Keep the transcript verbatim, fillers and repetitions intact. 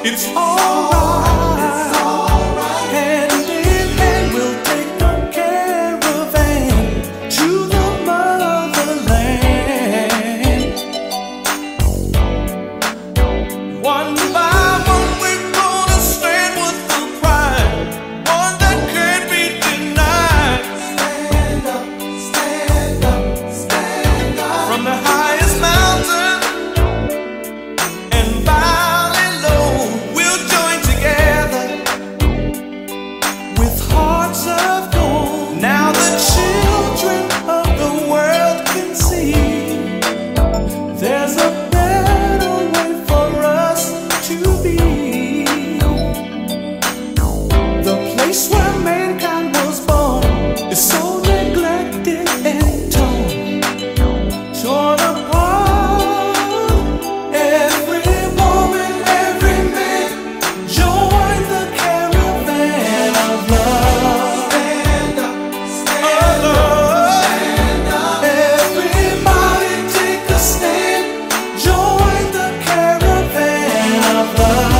It's alright. Hand in hand, we'll take the caravan to the motherland. One by one, we're gonna stand with the pride, one that can't be denied. Stand up, stand up, stand up. From the highest mountain and valley low, we'll join together with hearts of gold. Now the children of the world can see there's a better way for us to be. The place where mankind was born is so neglected and torn, torn apart. Every woman, every man, join the caravan of love. Stand up, stand up, stand up. Everybody take a stand. Join the caravan of love.